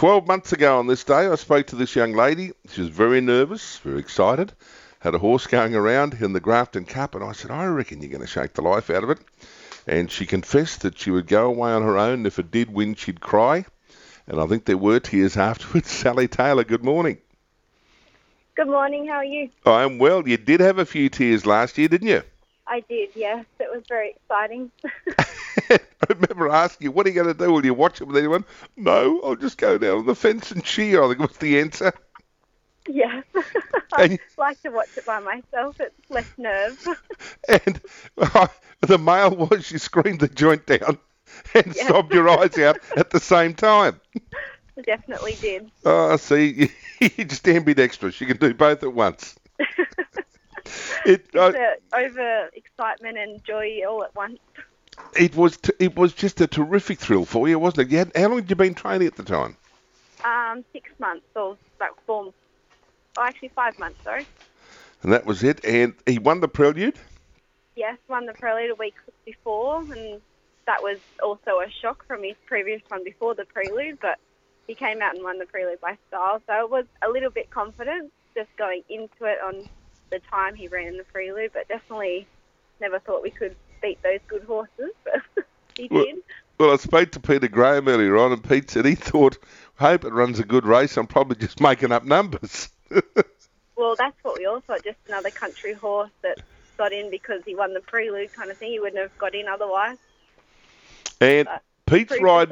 12 months ago on this day, I spoke to this young lady. She was very nervous, very excited, had a horse going around in the Grafton Cup, and I said, I reckon you're going to shake the life out of it. And she confessed that she would go away on her own, and if it did win, she'd cry. And I think there were tears afterwards. Sally Taylor, good morning. Good morning, how are you? I'm well. You did have a few tears last year, didn't you? I did, yes. It was very exciting. I remember asking you, what are you going to do? Will you watch it with anyone? No, I'll just go down on the fence and cheer, I think was the answer. Yes. I like to watch it by myself. It's less nerves. And the male was you screamed the joint down and sobbed your eyes out at the same time. I definitely did. Oh, see, you just ambidextrous. You can do both at once. Over excitement and joy all at once. It was just a terrific thrill for you, wasn't it? How long had you been training at the time? 6 months or like 5 months, sorry. And that was it. And he won the Prelude? Yes, won the Prelude a week before, and that was also a shock from his previous one before the Prelude, but he came out and won the Prelude by style, so it was a little bit confident just going into it on the time he ran in the Prelude, but definitely never thought we could beat those good horses, but he did. Well, I spoke to Peter Graham earlier on, and Pete said he thought, I hope it runs a good race. I'm probably just making up numbers. Well, that's what we all thought, just another country horse that got in because he won the Prelude kind of thing. He wouldn't have got in otherwise. And Pete's ride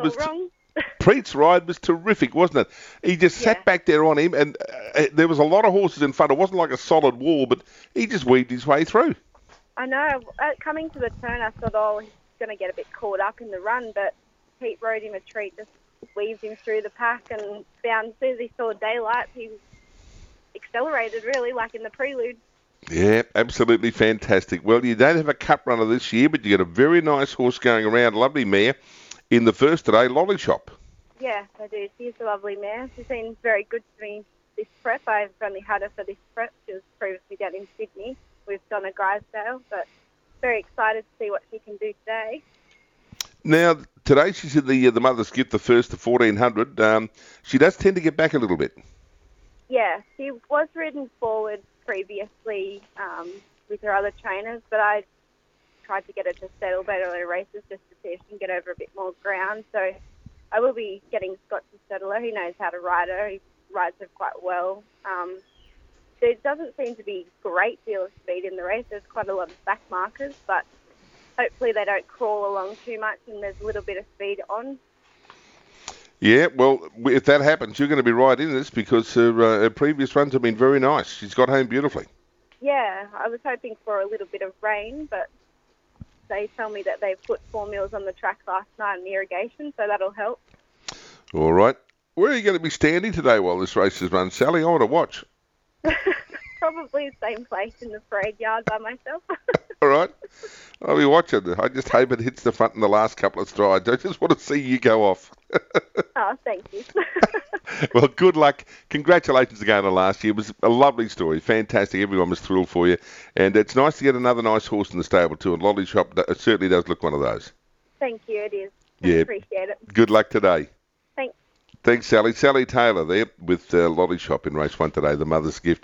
was terrific, wasn't it? He just sat back there on him, and there was a lot of horses in front. It wasn't like a solid wall, but he just weaved his way through. I know. Coming to the turn, I thought, he's going to get a bit caught up in the run, but Pete rode him a treat, just weaved him through the pack, and found as soon as he saw daylight, he accelerated really, like in the Prelude. Yeah, absolutely fantastic. Well, you don't have a cup runner this year, but you get a very nice horse going around, lovely mare, in the first today, Lolly Shop. Yeah, I do. She's a lovely mare. She's been very good to me this prep. I've only had her for this prep. She was previously down in Sydney with Donna Grisdale, but very excited to see what she can do today. Now, today she's in the Mother's Gift, the first to 1400. She does tend to get back a little bit. Yeah, she was ridden forward previously with her other trainers, but I tried to get her to settle better in races just to see if she can get over a bit more ground. So I will be getting Scott to settle her. He knows how to ride her. He rides her quite well. There doesn't seem to be a great deal of speed in the race. There's quite a lot of back markers, but hopefully they don't crawl along too much and there's a little bit of speed on. Yeah, well, if that happens, you're going to be right in this because her previous runs have been very nice. She's got home beautifully. Yeah, I was hoping for a little bit of rain, but they tell me that they've put 4 mils on the track last night in the irrigation, so that'll help. All right. Where are you going to be standing today while this race is run, Sally? I want to watch. Probably the same place in the parade yard by myself. All right. I'll be watching. I just hope it hits the front in the last couple of strides. I just want to see you go off. Oh, thank you. Well, good luck. Congratulations again on last year. It was a lovely story. Fantastic. Everyone was thrilled for you. And it's nice to get another nice horse in the stable too. And Lolly Shop certainly does look one of those. Thank you. It is. Yeah. I appreciate it. Good luck today. Thanks. Thanks, Sally. Sally Taylor there with Lolly Shop in race 1 today, the Mother's Gift.